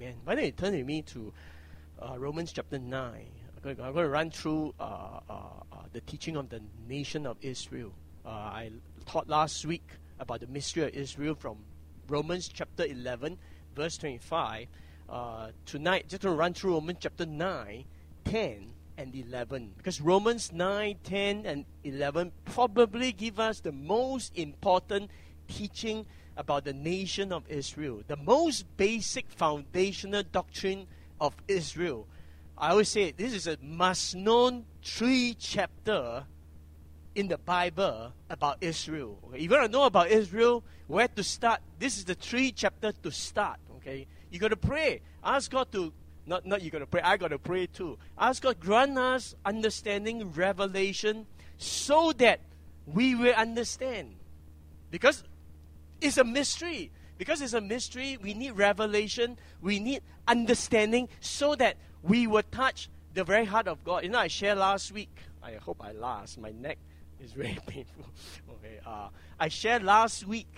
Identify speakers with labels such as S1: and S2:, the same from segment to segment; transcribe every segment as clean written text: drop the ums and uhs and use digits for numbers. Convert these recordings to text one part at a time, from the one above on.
S1: Amen. Why don't you turn with me to Romans chapter 9. I'm going to run through the teaching of the nation of Israel. I taught last week about the mystery of Israel from Romans chapter 11, verse 25. Tonight, just going to run through Romans chapter 9, 10, and 11. Because Romans 9, 10, and 11 probably give us the most important teaching about the nation of Israel. The most basic foundational doctrine of Israel. I always say this is a must-known 3-chapter in the Bible about Israel. Okay? If you want to know about Israel, where to start, this is the 3-chapter to start. Okay, you got to pray. Ask God to, not you got to pray, I got to pray too. Ask God, grant us understanding, revelation, so that we will understand. Because it's a mystery. Because it's a mystery, we need revelation, we need understanding, so that we will touch the very heart of God. You know, I shared last week, I hope I last, my neck is very painful. Okay, I shared last week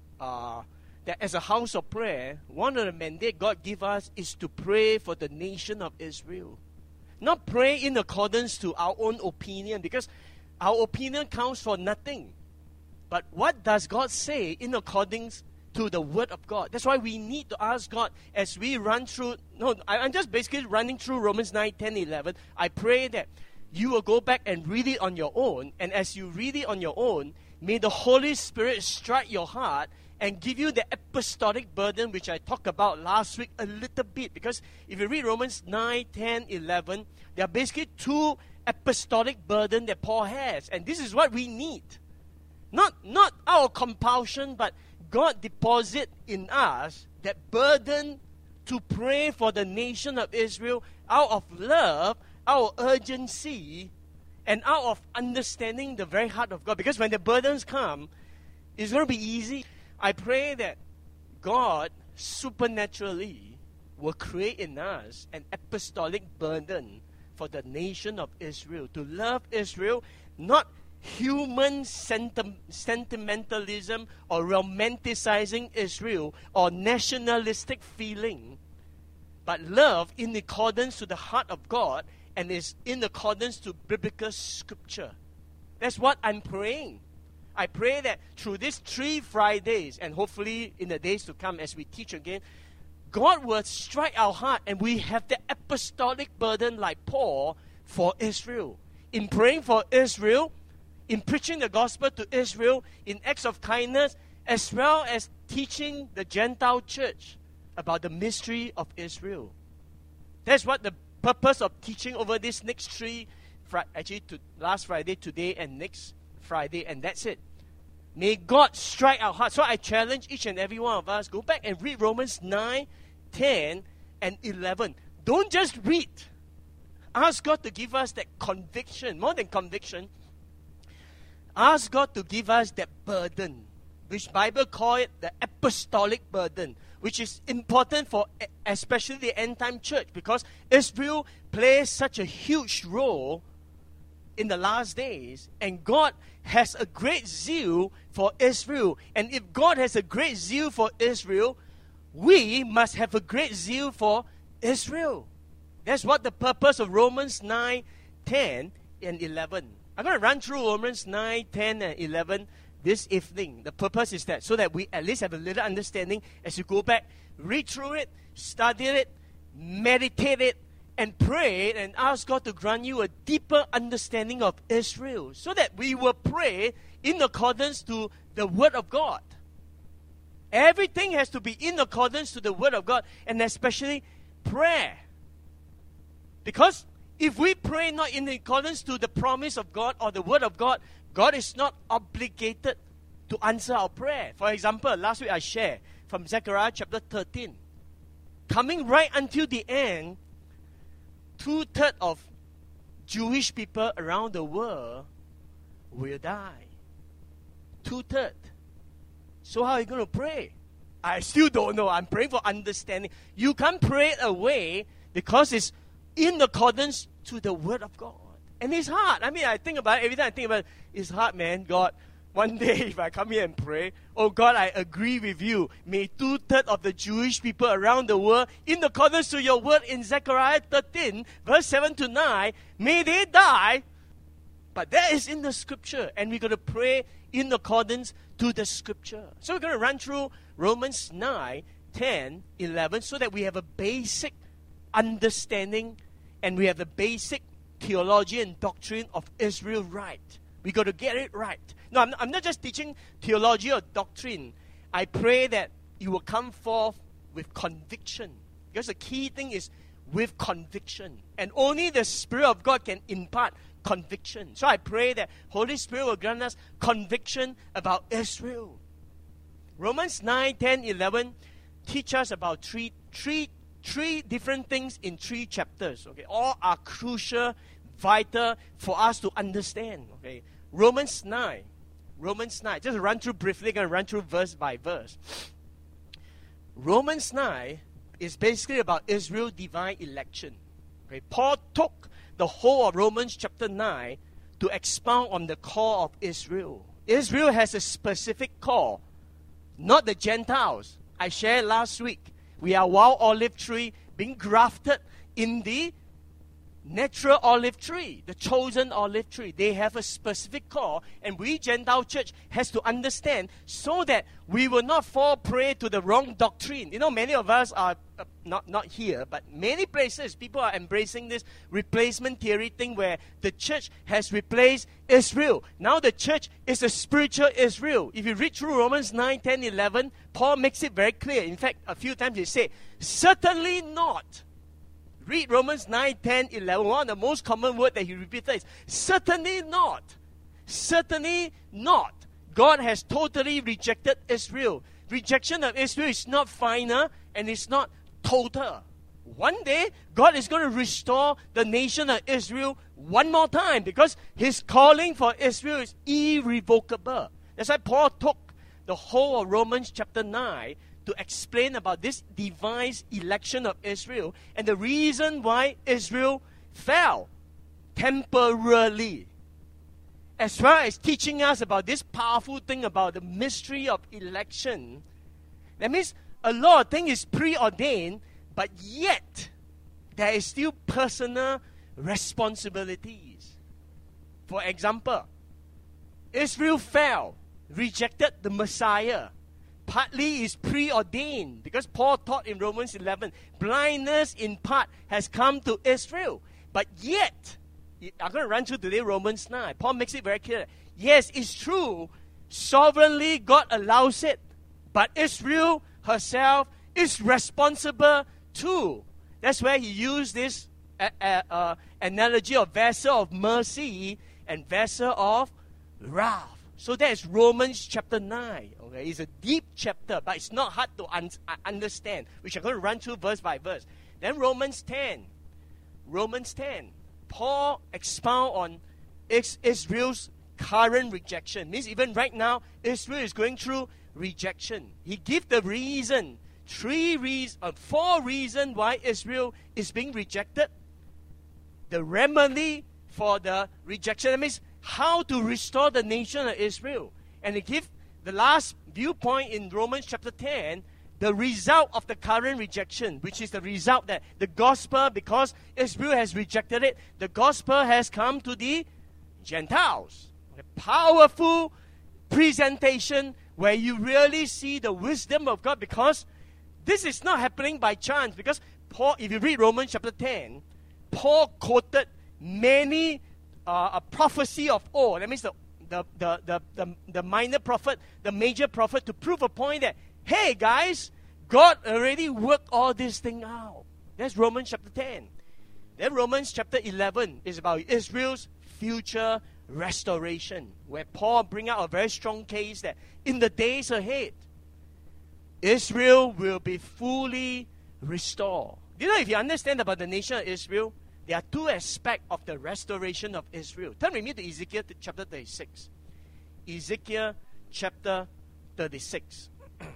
S1: that as a house of prayer, one of the mandate God give us is to pray for the nation of Israel. Not pray in accordance to our own opinion, because our opinion counts for nothing. But what does God say in accordance to the Word of God? That's why we need to ask God as we run through. I'm just basically running through Romans 9, 10, 11. I pray that you will go back and read it on your own. And as you read it on your own, may the Holy Spirit strike your heart and give you the apostolic burden, which I talked about last week a little bit. Because if you read Romans 9, 10, 11, there are basically 2 apostolic burden that Paul has. And this is what we need. Not our compulsion, but God deposit in us that burden to pray for the nation of Israel out of love, our urgency, and out of understanding the very heart of God. Because when the burdens come, it's going to be easy. I pray that God supernaturally will create in us an apostolic burden for the nation of Israel, to love Israel, not human sentimentalism or romanticizing Israel or nationalistic feeling, but love in accordance to the heart of God and is in accordance to biblical scripture. That's what I'm praying. I pray that through these 3 Fridays, and hopefully in the days to come as we teach again, God will strike our heart and we have the apostolic burden like Paul for Israel. In praying for Israel, in preaching the gospel to Israel, in acts of kindness, as well as teaching the Gentile church about the mystery of Israel. That's what the purpose of teaching over this next 3, last Friday, today, and next Friday, and that's it. May God strike our hearts. So I challenge each and every one of us, go back and read Romans 9, 10, and 11. Don't just read. Ask God to give us that conviction, more than conviction. Ask God to give us that burden, which Bible call it the apostolic burden, which is important for especially the end time church, because Israel plays such a huge role in the last days, and God has a great zeal for Israel. And if God has a great zeal for Israel, we must have a great zeal for Israel. That's what the purpose of Romans 9, 10, and 11. I'm going to run through Romans 9, 10, and 11 this evening. The purpose is that so that we at least have a little understanding as you go back, read through it, study it, meditate it, and pray and ask God to grant you a deeper understanding of Israel, so that we will pray in accordance to the Word of God. Everything has to be in accordance to the Word of God, and especially prayer. Because if we pray not in accordance to the promise of God or the Word of God, God is not obligated to answer our prayer. For example, last week I shared from Zechariah chapter 13. Coming right until the end, 2/3 of Jewish people around the world will die. 2/3. So how are you going to pray? I still don't know. I'm praying for understanding. You can't pray it away because it's in accordance to the Word of God. And it's hard. I mean, I think about it. Every time I think about it, it's hard, man. God, One day, if I come here and pray, oh God, I agree with you. May 2/3 of the Jewish people around the world, in accordance to your word in Zechariah 13, verse 7 to 9, may they die. But that is in the scripture, and we're going to pray in accordance to the scripture. So we're going to run through Romans 9, 10, 11, so that we have a basic understanding and we have the basic theology and doctrine of Israel right. We got to get it right. No, I'm not just teaching theology or doctrine. I pray that you will come forth with conviction. Because the key thing is with conviction. And only the Spirit of God can impart conviction. So I pray that Holy Spirit will grant us conviction about Israel. Romans 9, 10, 11 teach us about three different things in 3 chapters. Okay, all are crucial, vital for us to understand. Okay, Romans 9. Just run through briefly. Going to run through verse by verse. Romans 9 is basically about Israel's divine election. Okay, Paul took the whole of Romans chapter 9 to expound on the call of Israel. Israel has a specific call, not the Gentiles. I shared last week. We are wild olive tree being grafted in the natural olive tree, the chosen olive tree. They have a specific call, and we Gentile church has to understand so that we will not fall prey to the wrong doctrine. You know, many of us are, not here, but many places, people are embracing this replacement theory thing where the church has replaced Israel. Now the church is a spiritual Israel. If you read through Romans 9, 10, 11, Paul makes it very clear. In fact, a few times he said, certainly not. Read Romans 9, 10, 11. One of the most common words that he repeated is, certainly not. Certainly not. God has totally rejected Israel. Rejection of Israel is not final and it's not total. One day, God is going to restore the nation of Israel one more time because his calling for Israel is irrevocable. That's why Paul took the whole of Romans chapter 9 to explain about this divine election of Israel and the reason why Israel fell temporarily. As well as teaching us about this powerful thing about the mystery of election. That means a lot of things is preordained, but yet there is still personal responsibilities. For example, Israel fell, rejected the Messiah. Partly is preordained because Paul taught in Romans 11, blindness in part has come to Israel. But yet, I'm going to run through today Romans 9. Paul makes it very clear. Yes, it's true. Sovereignly, God allows it. But Israel herself is responsible too. That's where he used this analogy of vessel of mercy and vessel of wrath. So that is Romans chapter 9. Okay, it's a deep chapter, but it's not hard to understand. We are going to run through verse by verse. Then Romans 10. Paul expound on Israel's current rejection. Means even right now, Israel is going through rejection. He gives the reason, 4 reasons why Israel is being rejected. The remedy for the rejection. That means how to restore the nation of Israel. And he gives the last viewpoint in Romans chapter 10, the result of the current rejection, which is the result that the gospel, because Israel has rejected it, the gospel has come to the Gentiles. A powerful presentation where you really see the wisdom of God, because this is not happening by chance. Because Paul, if you read Romans chapter 10, Paul quoted many a prophecy of old. That means the minor prophet, the major prophet, to prove a point that, hey guys, God already worked all this thing out. That's Romans chapter 10. Then Romans chapter 11 is about Israel's future restoration, where Paul brings out a very strong case that in the days ahead, Israel will be fully restored. You know, if you understand about the nation of Israel, there are 2 aspects of the restoration of Israel. Turn with me to Ezekiel chapter 36. Ezekiel chapter 36.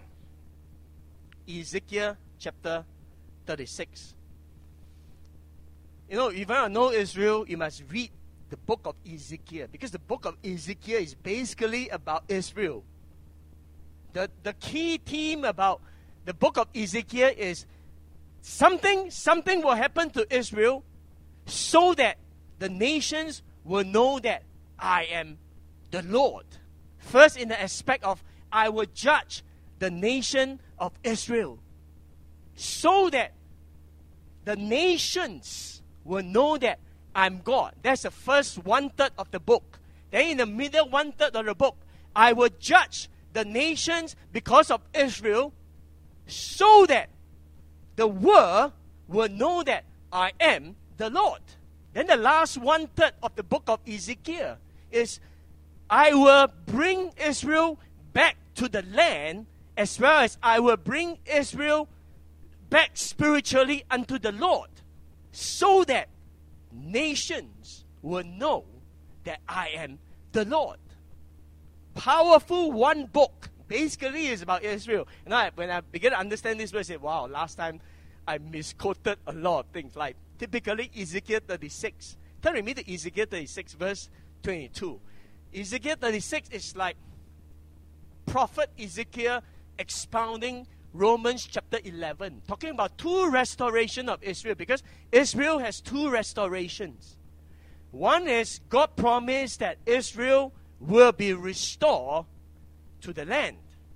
S1: Ezekiel chapter 36. You know, if you want to know Israel, you must read the book of Ezekiel, because the book of Ezekiel is basically about Israel. The key theme about the book of Ezekiel is something will happen to Israel so that the nations will know that I am the Lord. First, in the aspect of I will judge the nation of Israel so that the nations will know that I'm God. That's the first 1/3 of the book. Then in the middle 1/3 of the book, I will judge the nations because of Israel so that the world will know that I am the Lord. Then the last 1/3 of the book of Ezekiel is I will bring Israel back to the land, as well as I will bring Israel back spiritually unto the Lord, so that nations will know that I am the Lord. Powerful one book. Basically, is about Israel. And when I began to understand this verse, I said, wow, last time I misquoted a lot of things. Like, typically, Ezekiel 36. Turn with me to Ezekiel 36, verse 22. Ezekiel 36 is like Prophet Ezekiel expounding Romans chapter 11, talking about two restoration of Israel, because Israel has two restorations. One is God promised that Israel will be restored to the land.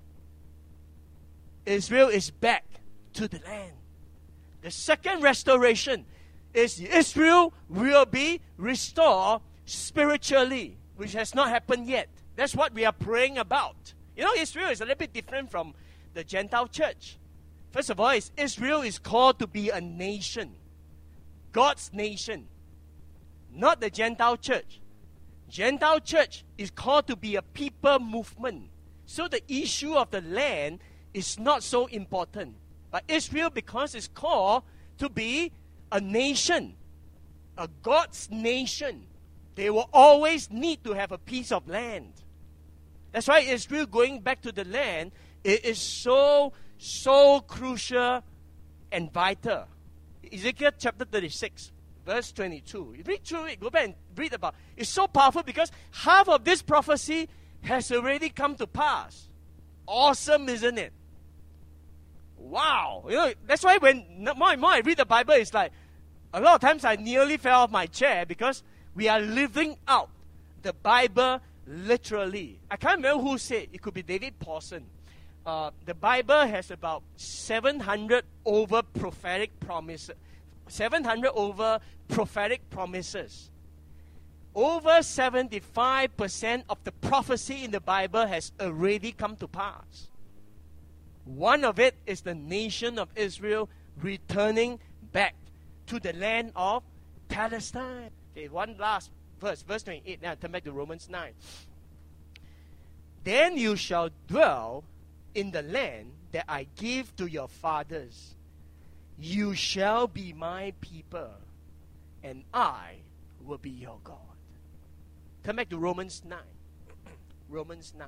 S1: Israel is back to the land. The second restoration is Israel will be restored spiritually, which has not happened yet. That's what we are praying about. You know, Israel is a little bit different from the Gentile church. First of all, Israel is called to be a nation. God's nation. Not the Gentile church. Gentile church is called to be a people movement. So the issue of the land is not so important. But Israel, because it's called to be a nation, a God's nation, they will always need to have a piece of land. That's why Israel going back to the land, it is so crucial and vital. Ezekiel chapter 36, verse 22. You read through it, go back and read about it. It's so powerful because half of this prophecy has already come to pass. Awesome, isn't it? Wow. You know, that's why when more and more I read the Bible, it's like a lot of times I nearly fell off my chair because we are living out the Bible literally. I can't remember who said. It could be David Pawson. The Bible has about 700 over prophetic promises. 700 over prophetic promises. Over 75% of the prophecy in the Bible has already come to pass. One of it is the nation of Israel returning back to the land of Palestine. Okay, one last verse 28. Now turn back to Romans 9. Then you shall dwell in the land that I give to your fathers. You shall be my people, and I will be your God. Turn back to Romans 9. Romans 9.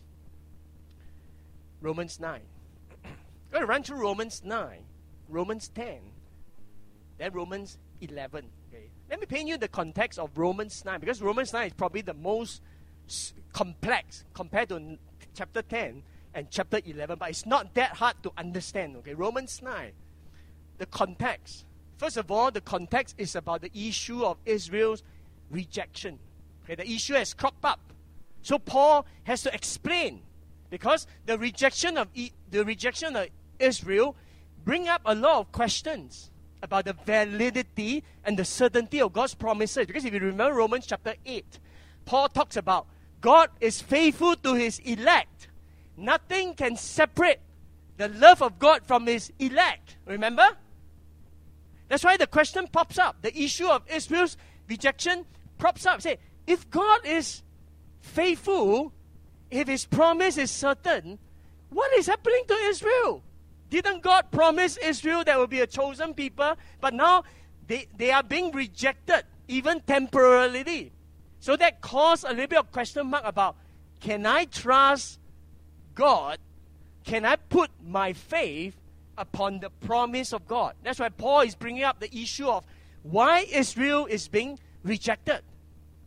S1: Romans 9. I'm going to run through Romans 9, Romans 10, then Romans 11. Okay. Let me paint you the context of Romans 9, because Romans 9 is probably the most complex compared to chapter 10 and chapter 11, but it's not that hard to understand. Okay, Romans 9, the context. First of all, the context is about the issue of Israel's rejection. Okay, the issue has cropped up. So Paul has to explain, because the rejection of Israel bring up a lot of questions about the validity and the certainty of God's promises. Because if you remember Romans chapter 8, Paul talks about God is faithful to his elect. Nothing can separate the love of God from his elect. Remember? That's why the question pops up. The issue of Israel's rejection pops up. Say, if God is faithful, if his promise is certain, what is happening to Israel? Didn't God promise Israel there will be a chosen people? But now they are being rejected, even temporarily. So that caused a little bit of question mark about, can I trust God? Can I put my faith upon the promise of God? That's why Paul is bringing up the issue of why Israel is being rejected.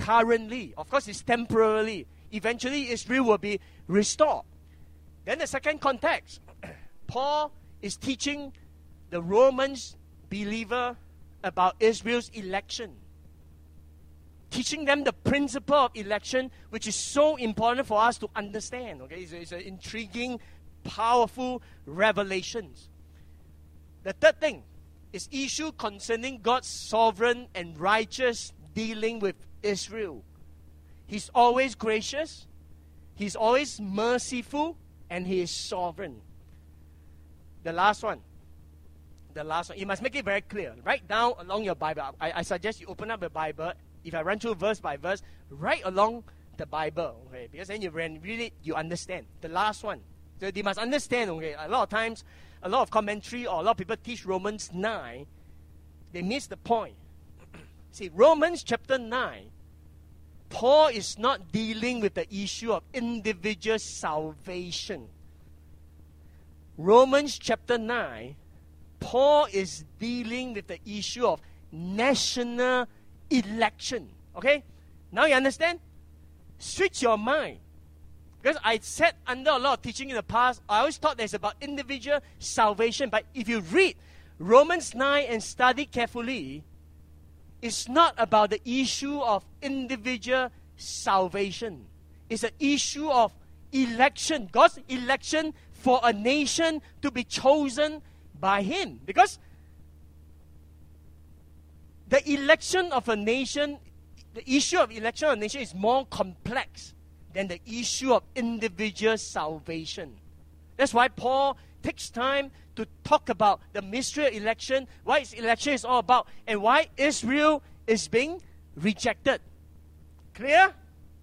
S1: currently. Of course, it's temporarily. Eventually, Israel will be restored. Then the second context, Paul is teaching the Romans believer about Israel's election. Teaching them the principle of election, which is so important for us to understand. Okay, it's an intriguing, powerful revelations. The third thing is issue concerning God's sovereign and righteous dealing with Israel. He's always gracious, He's always merciful, and He is sovereign. The last one. You must make it very clear. Write down along your Bible. I suggest you open up the Bible. If I run through verse by verse, write along the Bible. Okay, because then you read it, you understand. The last one. So they must understand. Okay, a lot of times, a lot of commentary or a lot of people teach Romans 9. They miss the point. See, Romans chapter 9, Paul is not dealing with the issue of individual salvation. Romans chapter 9, Paul is dealing with the issue of national election. Okay? Now you understand? Switch your mind. Because I sat under a lot of teaching in the past, I always thought there's about individual salvation. But if you read Romans 9 and study carefully, it's not about the issue of individual salvation. It's an issue of election. God's election for a nation to be chosen by Him. Because the election of a nation, the issue of election of a nation is more complex than the issue of individual salvation. That's why Paul takes time to talk about the mystery of election, what his election is all about, and why Israel is being rejected. Clear?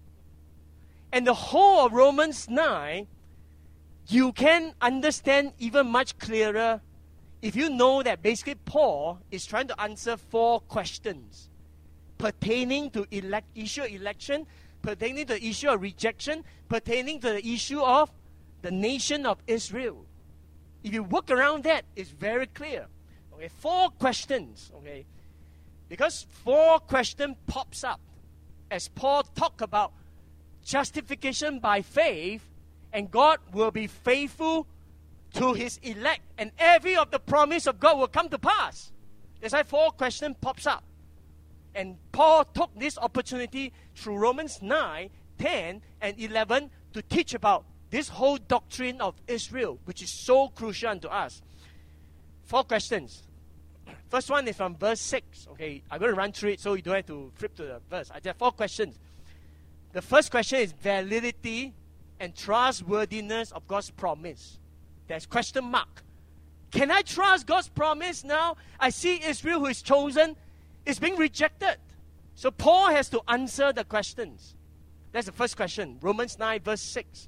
S1: And the whole of Romans 9, you can understand even much clearer if you know that basically Paul is trying to answer 4 questions pertaining to issue of election, pertaining to the issue of rejection, pertaining to the issue of the nation of Israel. If you work around that, it's very clear. Okay, 4 questions. Okay, because 4 questions pops up as Paul talk about justification by faith, and God will be faithful to His elect, and every of the promise of God will come to pass. That's why 4 questions pops up. And Paul took this opportunity through Romans 9, 10, and 11 to teach about this whole doctrine of Israel, which is so crucial unto us. 4 questions. First one is from verse 6. Okay, I'm going to run through it so you don't have to flip to the verse. I have 4 questions. The first question is validity and trustworthiness of God's promise. There's question mark. Can I trust God's promise now? I see Israel who is chosen is being rejected. So Paul has to answer the questions. That's the first question. Romans 9 verse 6.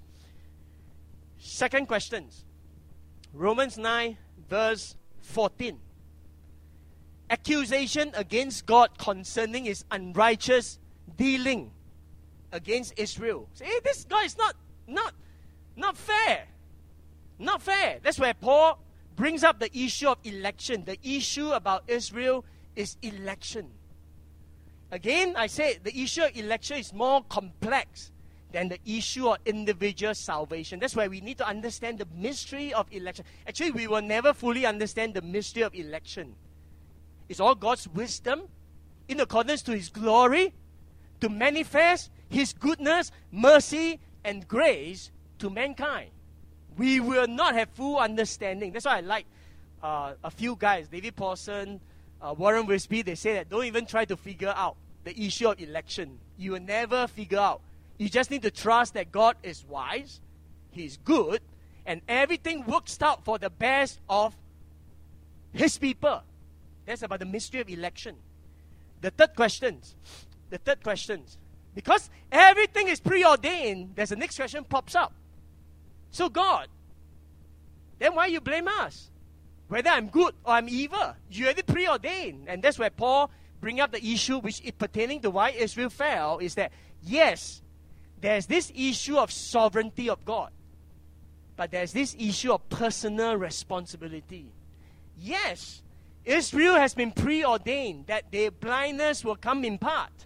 S1: Second question. Romans 9 verse 14. Accusation against God concerning His unrighteous dealing against Israel. Say, hey, this guy is not fair. Not fair. That's where Paul brings up the issue of election. The issue about Israel is election. Again, I say the issue of election is more complex than the issue of individual salvation. That's why we need to understand the mystery of election. Actually, we will never fully understand the mystery of election. It's all God's wisdom in accordance to His glory to manifest His goodness, mercy, and grace to mankind. We will not have full understanding. That's why I like a few guys, David Paulson, Warren Wiersbe, they say that don't even try to figure out the issue of election. You will never figure out. You just need to trust that God is wise, He's good, and everything works out for the best of His people. That's about the mystery of election. The third question, because everything is preordained, there's the next question pops up. So God, then why you blame us? Whether I'm good or I'm evil, you already preordained. And that's where Paul bring up the issue which is pertaining to why Israel fell, is that yes, there's this issue of sovereignty of God, but there's this issue of personal responsibility. Yes, Israel has been preordained that their blindness will come in part,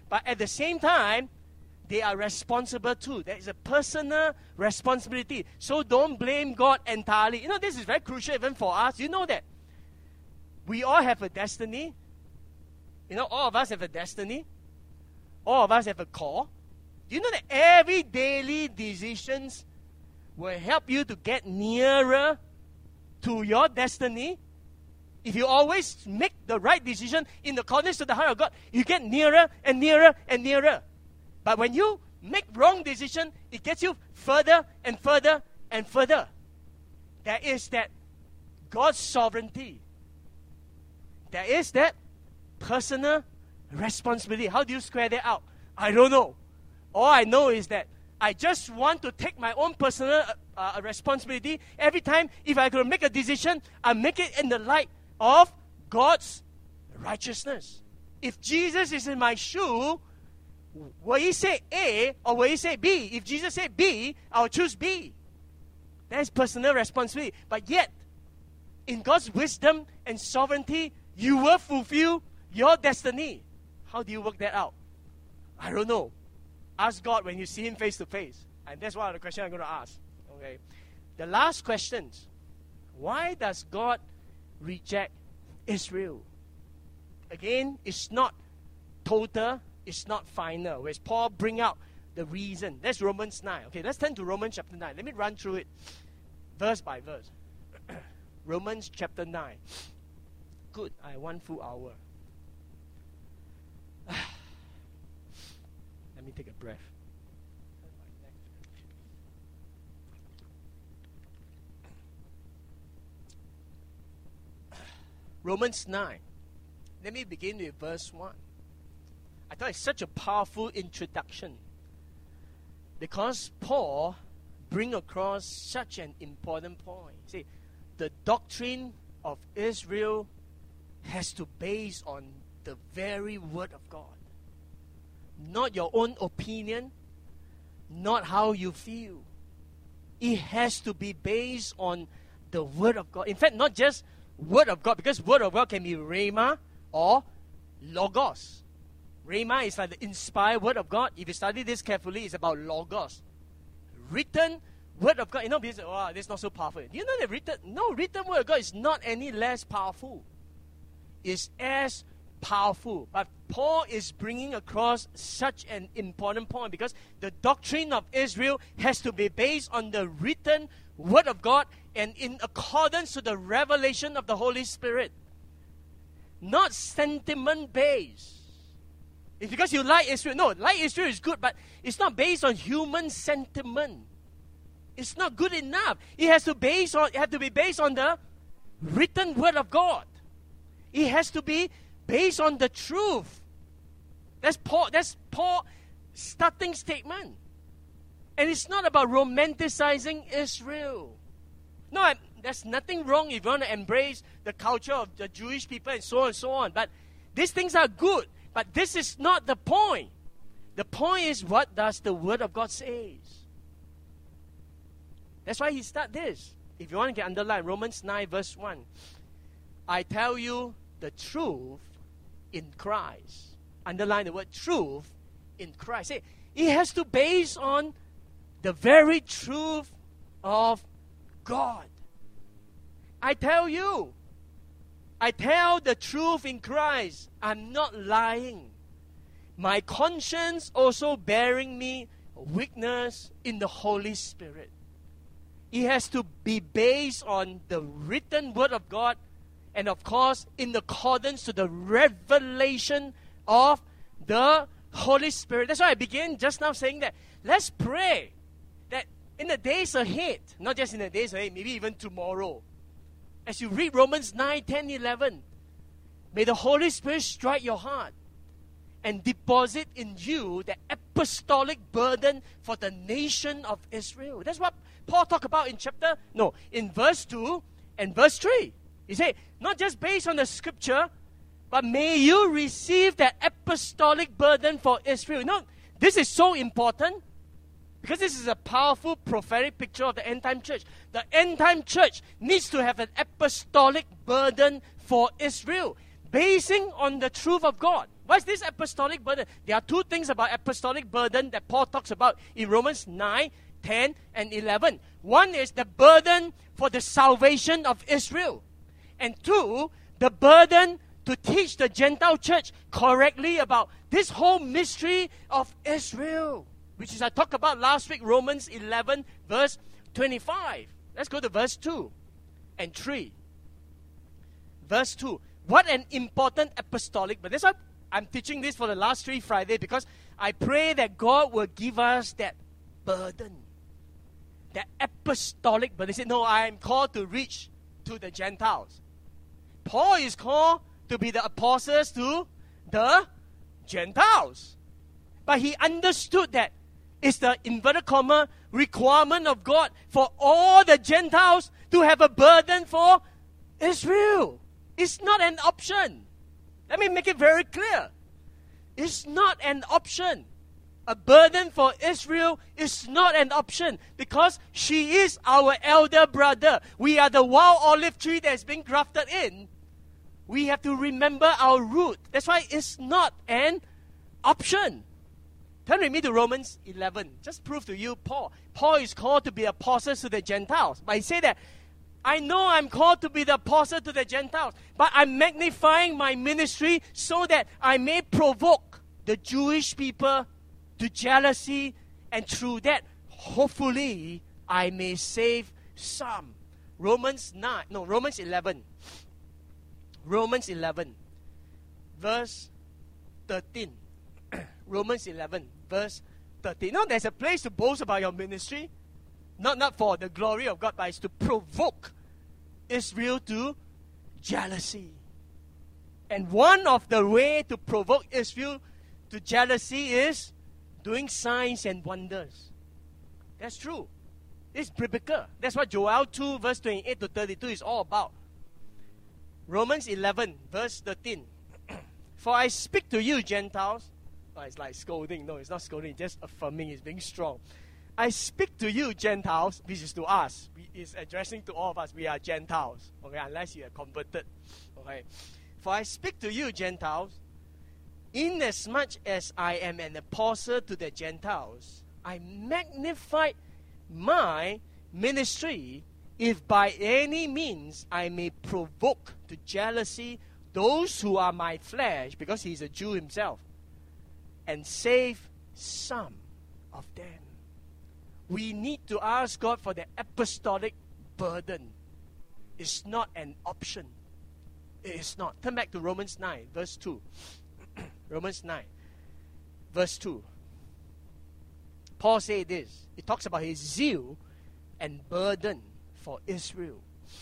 S1: But at the same time, they are responsible too. There is a personal responsibility. So don't blame God entirely. You know, this is very crucial even for us. You know that we all have a destiny. You know, all of us have a destiny. All of us have a call. Do you know that every daily decisions will help you to get nearer to your destiny? If you always make the right decision in accordance to the heart of God, you get nearer and nearer and nearer. But when you make wrong decision, it gets you further and further and further. There is that God's sovereignty. There is that personal responsibility. How do you square that out? I don't know. All I know is that I just want to take my own personal responsibility. Every time, if I could make a decision, I make it in the light of God's righteousness. If Jesus is in my shoe, will he say A or will he say B? If Jesus said B, I'll choose B. That is personal responsibility. But yet, in God's wisdom and sovereignty, you will fulfill your destiny. How do you work that out? I don't know. Ask God when you see Him face to face. And that's one of the questions I'm going to ask. Okay. The last question. Why does God reject Israel? Again, it's not total. It's not final. Whereas Paul bring out the reason. That's Romans 9. Okay, let's turn to Romans chapter 9. Let me run through it verse by verse. Romans chapter 9. Good. I have 1 full hour. Let me take a breath. Romans 9. Let me begin with verse 1. I thought it's such a powerful introduction because Paul bring across such an important point. See, the doctrine of Israel has to base on the very word of God. Not your own opinion, not how you feel. It has to be based on the word of God. In fact, not just word of God, because word of God can be rhema or logos. Rhema is like the inspired word of God. If you study this carefully, it's about logos. Written word of God. You know, people say, oh, this is not so powerful. Do you know that written word of God is not any less powerful. It's as powerful. But Paul is bringing across such an important point because the doctrine of Israel has to be based on the written word of God and in accordance to the revelation of the Holy Spirit. Not sentiment based. It's because you like Israel. No, like Israel is good, but it's not based on human sentiment. It's not good enough. It has to be based on the written word of God. It has to be based on the truth. That's Paul's starting statement. And it's not about romanticizing Israel. No, there's nothing wrong if you want to embrace the culture of the Jewish people and so on and so on. But these things are good. But this is not the point. The point is, what does the Word of God say? That's why he starts this. If you want to get underlined, Romans 9 verse 1. I tell you the truth in Christ. Underline the word truth in Christ. Say, it has to base on the very truth of God. I tell you. I tell the truth in Christ. I'm not lying. My conscience also bearing me witness in the Holy Spirit. It has to be based on the written word of God and of course in accordance to the revelation of the Holy Spirit. That's why I began just now saying that let's pray that in the days ahead, not just in the days ahead, maybe even tomorrow, as you read Romans 9, 10, 11, may the Holy Spirit strike your heart and deposit in you the apostolic burden for the nation of Israel. That's what Paul talked about in verse 2 and verse 3. He said, not just based on the scripture, but may you receive that apostolic burden for Israel. No, this is so important. Because this is a powerful prophetic picture of the end-time church. The end-time church needs to have an apostolic burden for Israel. basing on the truth of God. What is this apostolic burden? There are two things about apostolic burden that Paul talks about in Romans 9, 10, and 11. One is the burden for the salvation of Israel. And two, the burden to teach the Gentile church correctly about this whole mystery of Israel, which is I talked about last week, Romans 11, verse 25. Let's go to verse 2 and 3. Verse 2. What an important apostolic, but that's why I'm teaching this for the last 3 Fridays, because I pray that God will give us that burden, that apostolic burden. They said, no, I am called to reach to the Gentiles. Paul is called to be the apostles to the Gentiles. But he understood that it's the inverted comma requirement of God for all the Gentiles to have a burden for Israel. It's not an option. Let me make it very clear. It's not an option. A burden for Israel is not an option because she is our elder brother. We are the wild olive tree that's been grafted in. We have to remember our root. That's why it's not an option. Turn with me to Romans 11. Just prove to you, Paul. Paul is called to be apostles to the Gentiles. But he said that, I know I'm called to be the apostle to the Gentiles, but I'm magnifying my ministry so that I may provoke the Jewish people to jealousy, and through that, hopefully, I may save some. Romans 11. Romans 11, verse 13. Romans 11, verse 13. Now, there's a place to boast about your ministry. Not for the glory of God, but it's to provoke Israel to jealousy. And one of the way to provoke Israel to jealousy is doing signs and wonders. That's true. It's biblical. That's what Joel 2, verse 28 to 32 is all about. Romans 11, verse 13. For I speak to you, Gentiles. Oh, it's like scolding. No, it's not scolding. It's just affirming. It's being strong. I speak to you, Gentiles. This is to us. It's addressing to all of us. We are Gentiles. Okay, unless you are converted. Okay. For I speak to you, Gentiles, inasmuch as I am an apostle to the Gentiles, I magnify my ministry, if by any means I may provoke to jealousy those who are my flesh, because he's a Jew himself, and save some of them. We need to ask God for the apostolic burden. It's not an option. It is not. Turn back to Romans 9, verse 2. Romans 9, verse 2. Paul said this. He talks about his zeal and burden for Israel.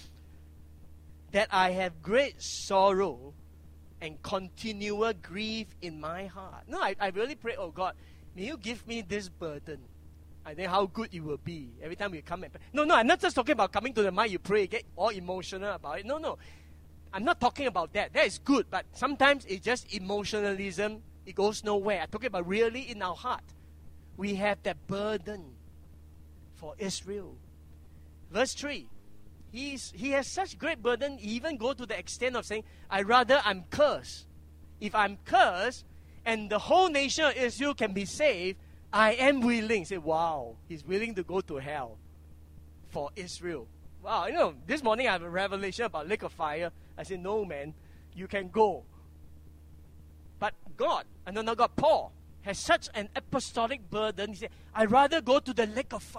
S1: That I have great sorrow and continual grief in my heart. No, I really pray, oh God, may you give me this burden. I think how good it will be every time we come and pray. No, I'm not just talking about coming to the mic, you pray, get all emotional about it. No. I'm not talking about that. That is good, but sometimes it's just emotionalism. It goes nowhere. I'm talking about really in our heart. We have that burden for Israel. Verse 3. He has such great burden, he even go to the extent of saying, I'm cursed. If I'm cursed and the whole nation of Israel can be saved, I am willing. Say, wow, he's willing to go to hell for Israel. Wow, this morning I have a revelation about lake of fire. I said, no, man, you can go. But Paul has such an apostolic burden. He said, I'd rather go to the lake of fire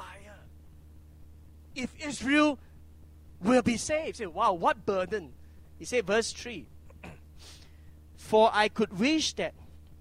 S1: if Israel will be saved. Say, wow, what burden? He said, verse 3. For I could wish that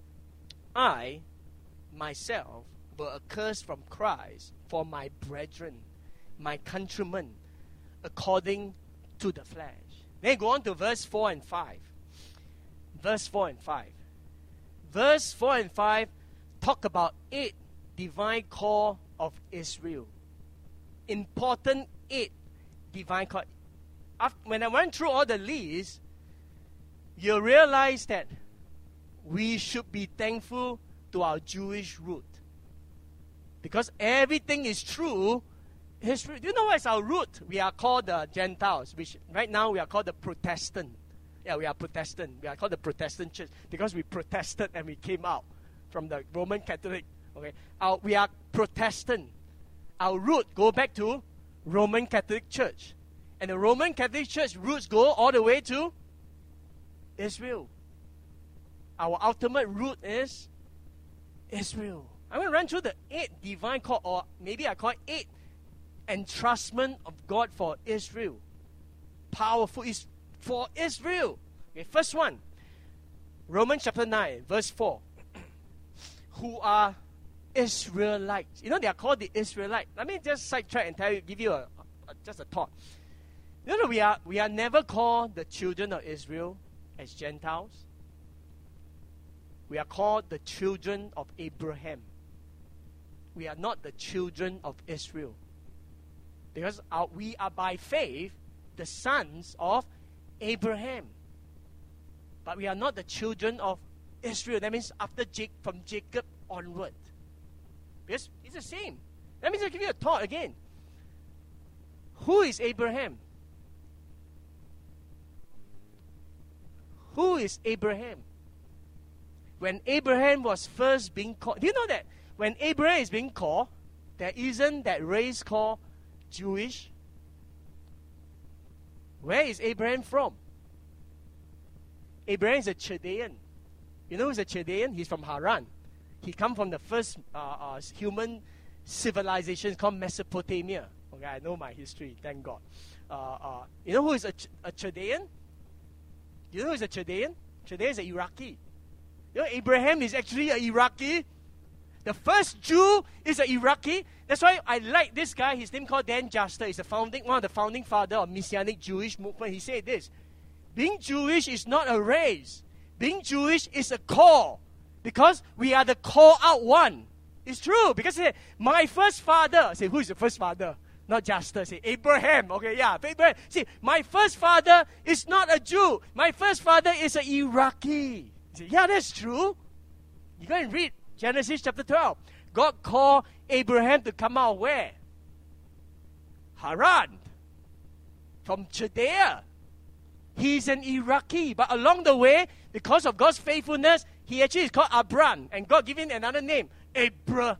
S1: I myself were accursed from Christ for my brethren, my countrymen, according to the flesh. Then go on to verse 4 and 5. Verse 4 and 5. Verse 4 and 5 talk about 8 divine call of Israel. Important 8 divine call. When I went through all the list, you realize that we should be thankful to our Jewish root. Because everything is true. Do you know what is our root? We are called the Gentiles, which right now we are called the Protestant. Yeah, we are Protestant. We are called the Protestant church because we protested and we came out from the Roman Catholic. Okay, we are Protestant. Our root go back to Roman Catholic Church. And the Roman Catholic Church roots go all the way to Israel. Our ultimate root is Israel. I'm going to run through the 8 divine call, or maybe I call it 8 entrustment of God for Israel. Powerful is for Israel. Okay, first one, Romans chapter 9, verse 4. Who are Israelites. You know, they are called the Israelites. Let me just sidetrack and give you just a thought. You know, we are never called the children of Israel as Gentiles. We are called the children of Abraham. We are not the children of Israel. Because we are by faith the sons of Abraham. But we are not the children of Israel. That means from Jacob onward. Because it's the same. Let me just give you a thought again. Who is Abraham? Who is Abraham? When Abraham was first being called, do you know that when Abraham is being called, there isn't that race called Jewish? Where is Abraham from? Abraham is a Chaldean. You know who's a Chaldean? He's from Haran. He come from the first human civilization called Mesopotamia. Okay, I know my history, thank God. You know who is a Chaldean? You know who is a Chaldean? Chaldean is an Iraqi. You know, Abraham is actually an Iraqi. The first Jew is an Iraqi. That's why I like this guy. His name called Dan Juster. He's one of the founding father of Messianic Jewish movement. He said this: being Jewish is not a race. Being Jewish is a call. Because we are the call out one. It's true. Because he said, my first father. I say, who is the first father? Not Juster. Say, Abraham. Okay, yeah, Abraham. See, my first father is not a Jew. My first father is an Iraqi. Say, yeah, that's true. You go and read Genesis chapter 12. God called Abraham to come out where? Haran. From Judea. He's an Iraqi. But along the way, because of God's faithfulness, he actually is called Abram. And God gave him another name, Abraham.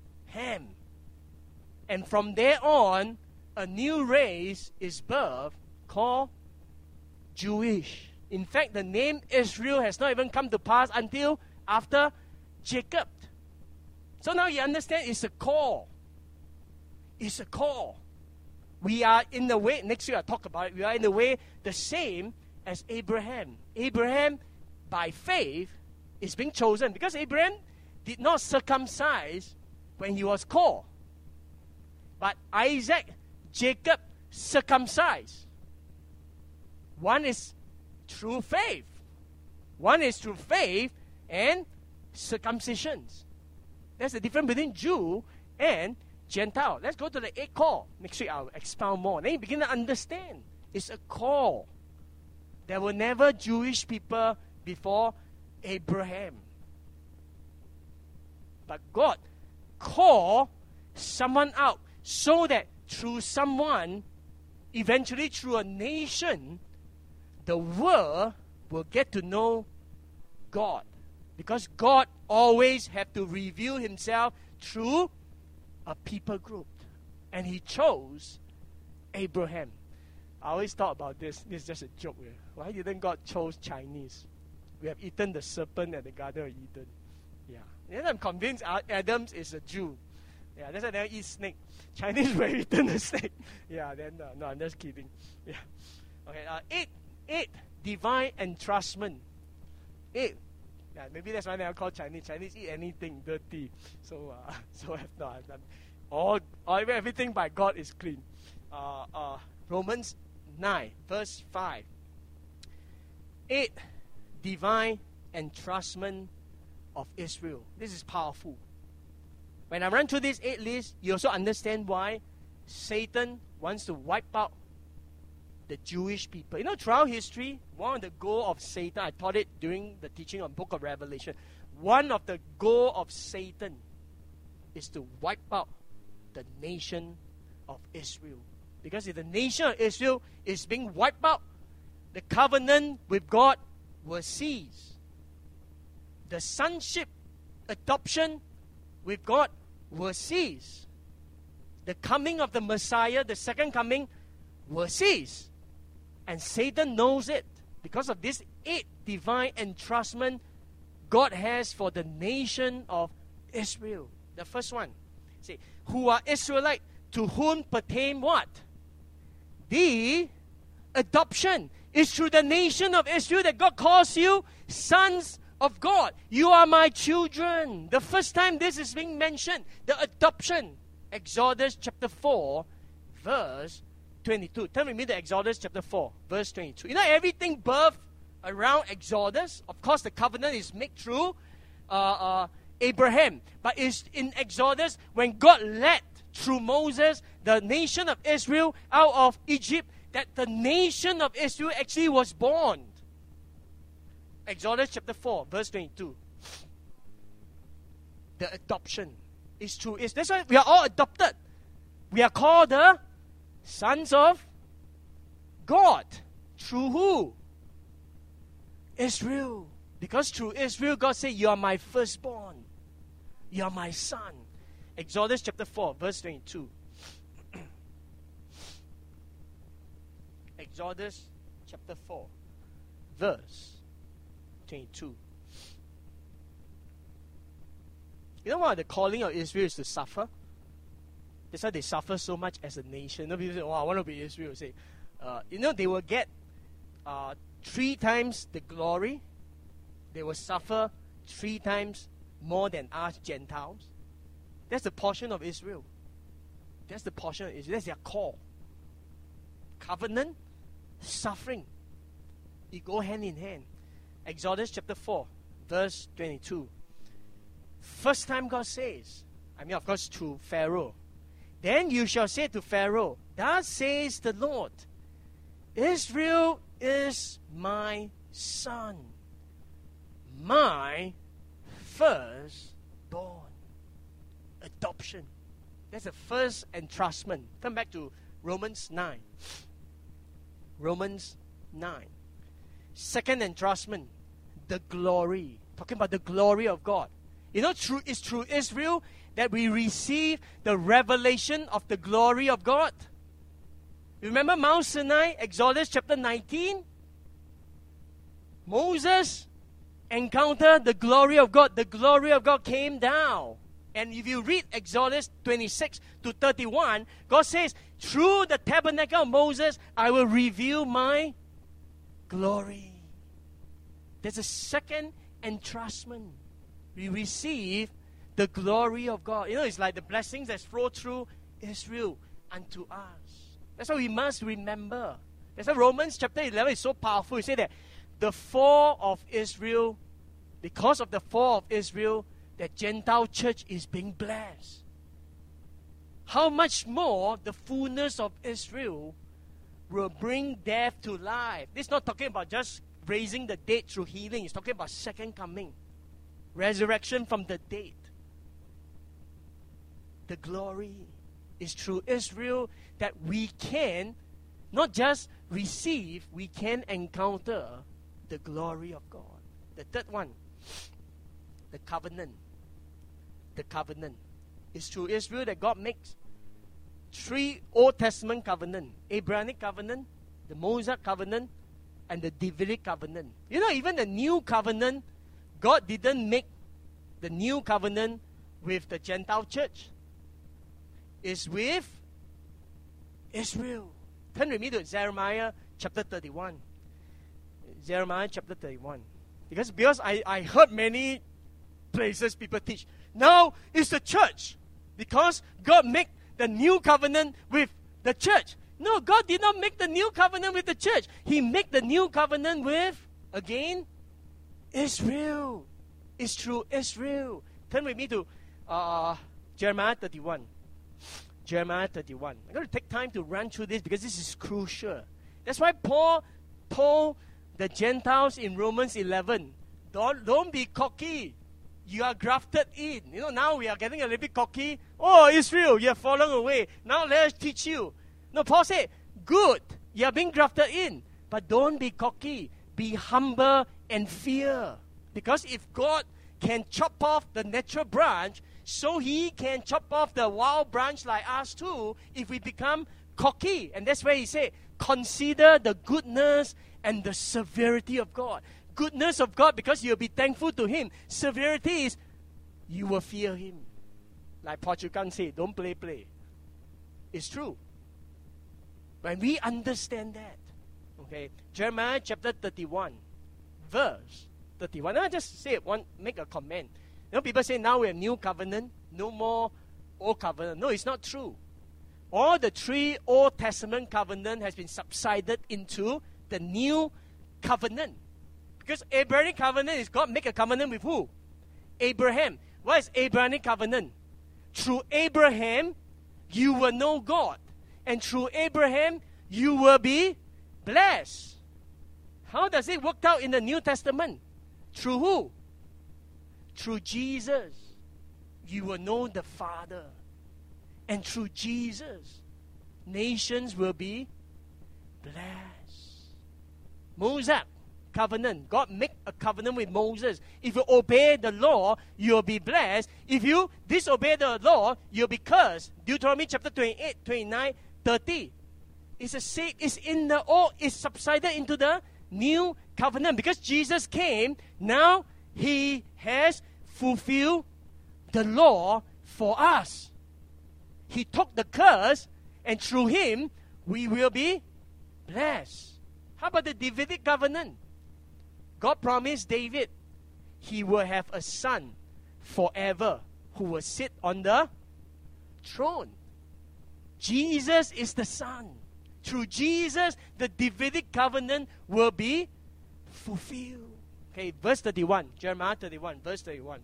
S1: And from there on, a new race is birthed called Jewish. In fact, the name Israel has not even come to pass until after Jacob. So now you understand it's a call. It's a call. We are in the way, next week I'll talk about it, we are in the way the same as Abraham. Abraham, by faith, is being chosen because Abraham did not circumcise when he was called. But Isaac, Jacob circumcised. One is through faith. One is through faith and circumcisions. That's the difference between Jew and Gentile. Let's go to the 8th call. Next week I'll expound more. Then you begin to understand. It's a call. There were never Jewish people before Abraham. But God called someone out so that through someone, eventually through a nation, the world will get to know God. Because God always had to reveal himself through a people group. And he chose Abraham. I always thought about this. This is just a joke. Why didn't God choose Chinese? We have eaten the serpent at the Garden of Eden. Yeah. And I'm convinced Adam is a Jew. Yeah, that's why they don't eat snake. Chinese will have eaten the snake. Yeah, then, no, I'm just kidding. Yeah. Okay, 8, divine entrustment. 8. Yeah, maybe that's why they are called Chinese. Chinese eat anything dirty. So everything by God is clean. Romans 9, verse 5. 8, divine entrustment of Israel. This is powerful. When I run through this 8 lists, you also understand why Satan wants to wipe out the Jewish people. You know, throughout history, one of the goals of Satan, I taught it during the teaching on Book of Revelation, one of the goals of Satan is to wipe out the nation of Israel. Because if the nation of Israel is being wiped out, the covenant with God will cease. The sonship, adoption with God will cease. The coming of the Messiah, the second coming, will cease. And Satan knows it. Because of this 8 divine entrustment God has for the nation of Israel. The first one, say, who are Israelite, to whom pertain what? The adoption. It's through the nation of Israel that God calls you sons of God. You are my children. The first time this is being mentioned, the adoption. Exodus chapter 4, verse 22. Turn with me to Exodus chapter 4, verse 22. You know, everything birthed around Exodus. Of course, the covenant is made through Abraham. But it's in Exodus when God led through Moses the nation of Israel out of Egypt, that the nation of Israel actually was born. Exodus chapter 4, verse 22. The adoption is true. That's why we are all adopted. We are called the sons of God. Through who? Israel. Because through Israel, God said, you are my firstborn. You are my son. Exodus chapter 4, verse 22. Exodus chapter 4, verse 22. You know what? The calling of Israel is to suffer. That's why they suffer so much as a nation. No, people say, oh, I want to be Israel. Say, they will get 3 times the glory. They will suffer 3 times more than us Gentiles. That's the portion of Israel. That's the portion of Israel. That's their call. Covenant, suffering. It go hand in hand. Exodus chapter 4, verse 22. First time God says, of course, through Pharaoh. Then you shall say to Pharaoh, thus says the Lord, Israel is my son, my firstborn. Adoption. That's the first entrustment. Turn back to Romans 9. Romans 9. Second entrustment, the glory. Talking about the glory of God. You know, it's through Israel that we receive the revelation of the glory of God. You remember Mount Sinai, Exodus chapter 19? Moses encountered the glory of God. The glory of God came down. And if you read Exodus 26 to 31, God says, through the tabernacle of Moses, I will reveal my glory. There's a second entrustment. We receive the glory of God. You know, it's like the blessings that flow through Israel unto us. That's why we must remember. That's why Romans chapter 11 is so powerful. It says that the fall of Israel, because of the fall of Israel, the Gentile church is being blessed. How much more the fullness of Israel will bring death to life. This is not talking about just raising the dead through healing. It's talking about second coming. Resurrection from the dead. The glory is through Israel that we can not just receive, we can encounter the glory of God. The third one, the covenant. The covenant. It's through Israel that God makes 3 Old Testament covenant. Abrahamic covenant, the Mosaic covenant, and the Davidic covenant. You know, even the new covenant, God didn't make the new covenant with the Gentile church. It's with Israel. Turn with me to Jeremiah chapter 31. Jeremiah chapter 31. Because I heard many places people teach. Now it's the church. Because God made the new covenant with the church. No, God did not make the new covenant with the church. He made the new covenant with, again, Israel. It's through Israel. Turn with me to Jeremiah 31. Jeremiah 31. I'm going to take time to run through this because this is crucial. That's why Paul told the Gentiles in Romans 11, don't be cocky. You are grafted in. You know, now we are getting a little bit cocky. Oh, Israel, you have fallen away. Now let's teach you. No, Paul said, good, you are being grafted in. But don't be cocky. Be humble and fear. Because if God can chop off the natural branch, so He can chop off the wild branch like us too, if we become cocky. And that's where He said, consider the goodness and the severity of God. Goodness of God, because you'll be thankful to Him. Severity is, you will fear Him. Like Portugal said, don't play. It's true. When we understand that, okay, Jeremiah chapter 31, verse 31. I just say make a comment. You know, people say now we have new covenant, no more old covenant. No, it's not true. All the 3 Old Testament covenant has been subsided into the new covenant. Because Abrahamic covenant is God make a covenant with who? Abraham. What is Abrahamic covenant? Through Abraham, you will know God. And through Abraham, you will be blessed. How does it work out in the New Testament? Through who? Through Jesus. You will know the Father. And through Jesus, nations will be blessed. Moses covenant. God make a covenant with Moses. If you obey the law, you'll be blessed. If you disobey the law, you'll be cursed. Deuteronomy chapter 28, 29, 30. It's subsided into the new covenant. Because Jesus came, now He has fulfilled the law for us. He took the curse, and through Him, we will be blessed. How about the Davidic covenant? God promised David he will have a son forever who will sit on the throne. Jesus is the Son. Through Jesus, the Davidic covenant will be fulfilled. Okay, verse 31, Jeremiah 31, verse 31.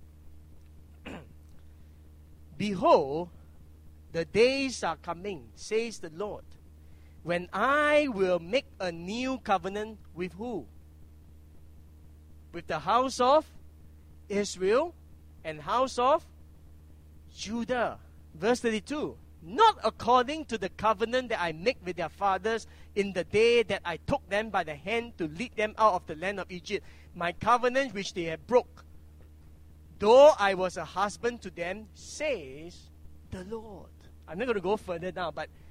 S1: Behold, the days are coming, says the Lord, when I will make a new covenant with who? With the house of Israel and house of Judah. Verse 32. Not according to the covenant that I make with their fathers in the day that I took them by the hand to lead them out of the land of Egypt, my covenant which they have broke, though I was a husband to them, says the Lord. I'm not going to go further now, but